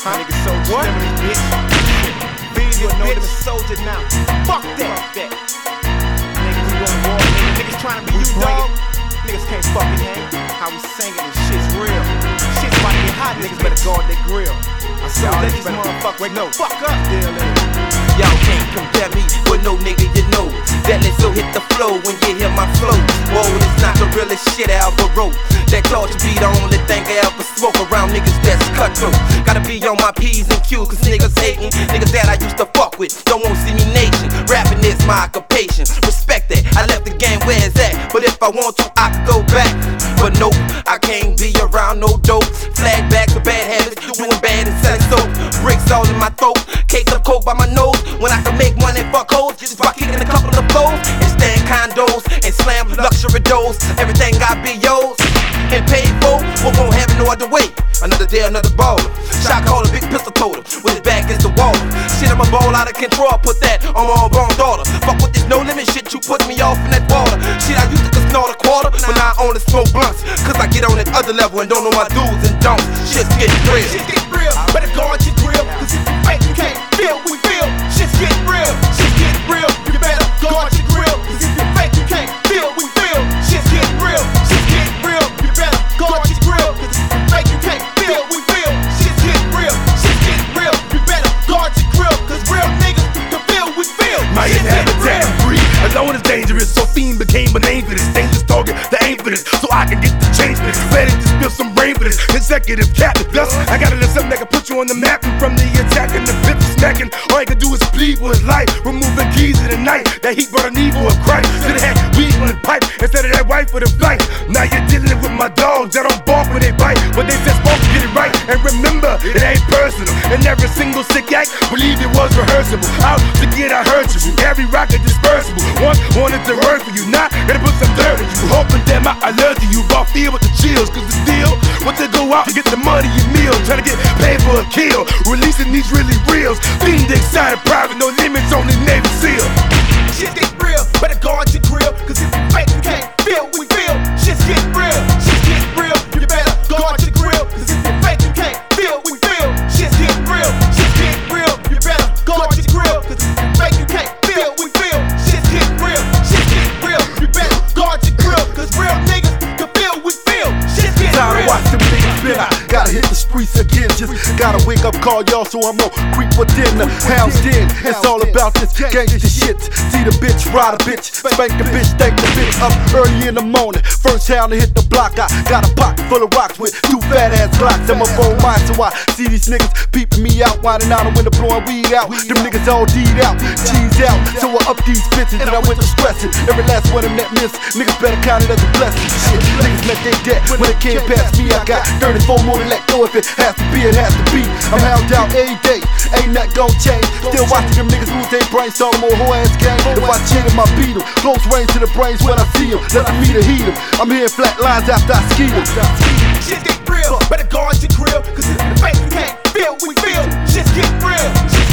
Huh? Nigga soldier, what? Bitch. You know them soldier now. Fuck that. Niggas, we on the war, niggas trying to be you, dog. Niggas can't fucking hang. How we singing and shit's real. Shit's about to get hot, niggas better guard their grill. I said, let these motherfuckers wait, no, fuck up, deal in. Y'all can't compare me with no nigga you know. That lets so hit the flow when you hear my flow. Whoa, it's not the realest shit I ever wrote. That torture be the only thing I ever smoke around niggas that's cutthroat. Gotta be on my P's and Q's, cause niggas hating. Niggas that I used to fuck with don't want to see me nation. Rapping is my occupation, respect that. I left the game where it's at, but if I want to, I can go back. But nope, I can't be around no dope. Flag bags of bad habits, doing bad and selling soap. Bricks all in my throat, cakes of coke by my nose. When I can make money fuck hoes, just by kicking a couple of blows and stay in condos and slam luxury doors. Everything got be yours and paid for, but won't have it no other way. Another day, another baller. Shot caller, big pistol told him, with his back against the wall. Shit, I'm a ball out of control, I put that on my unborn daughter. Fuck with this no limit shit, you put me off in that water. Shit, I used to snort a quarter, but now I only smoke blunts. Cause I get on that other level and don't know my do's and don'ts. Shit's getting real. Shit's getting real, better guard your grill. Cause if you fake, you can't feel what we feel. Shit's getting real, shit's getting real. You better guard your grill. Cause if you fake, you can't feel what we feel. Shit's getting real, shit's getting real. You better guard your grill. Cause if you fake, you can't feel what we feel. Shit's getting real, shit's getting real. You better guard your grill. Cause real niggas can feel what we feel. My habitat and breed, alone is dangerous. So fiend became a name for this. Dangerous target, the aim for this. So I can get the change for this. Ready to spill some brain for this. Executive cabinet, thus I gotta do something that can put you on the map. And from the attack and the bit smacking, all you can do is plead for his life. Removing keys in the night, that heat brought an evil of Christ. Should've had weed on the pipe instead of that wife for the flight. Now you're dealing with my dogs that don't bark when they bite, but they just supposed to get it right. And remember, it ain't personal. And every single sick act, believe it was rehearsable. Out to get, I hurt you. Every rocket dispersible. Once wanted to work for you, now gotta put some dirt in you. Hoping that my alert to you, but feel with the chills. Cause the deal, what they go out to get the money and meal, trying to get paid for a kill. Releasing these really reals. Fiend excited, private, no limits, only Navy SEAL. Shit's getting real, better guard your grill. Cause if you fake, you can't feel what we feel. Shit's getting real, shit's getting real. You better guard your grill. Cause if you fake, you can't feel what we feel. Shit's getting real, shit's getting real. You better guard your grill. Cause if you fake, you can't feel what we feel. Shit's getting real, shit's getting real. You better guard your grill. Cause real niggas can feel what we feel. Shit's getting time real. to watch them niggas spin. Gotta hit the streets again. Just gotta wake up, call y'all, so I'm gon' creep for dinner. House in, it's all about this gangsta shit. See the bitch, ride a bitch, spank the bitch, thank the bitch up early in the morning. First town to hit the block, I got a pocket full of rocks with 2 fat ass Glocks. I'm a phone mine, so I see these niggas peeping me out, winding out the window, blowing weed out. Them niggas all D'd out, cheese out. So I up these bitches and I went to stressing. Every last one of them that miss, niggas better count it as a blessing. Shit, niggas met they debt when it came past me. I got 34 more to let go. If it has to be, it has to be. I'm held down every day, ain't nothing gon' change. Still watching them niggas lose their brains, all them old whole ass gang. If I cheat him, I beat him. Close range to the brains when I see him. Let the meter heat him. I'm hitting flat lines after I ski him. Shit's getting real, better guard your grill. Cause if you fake, you can't feel what we feel. Shit's getting real.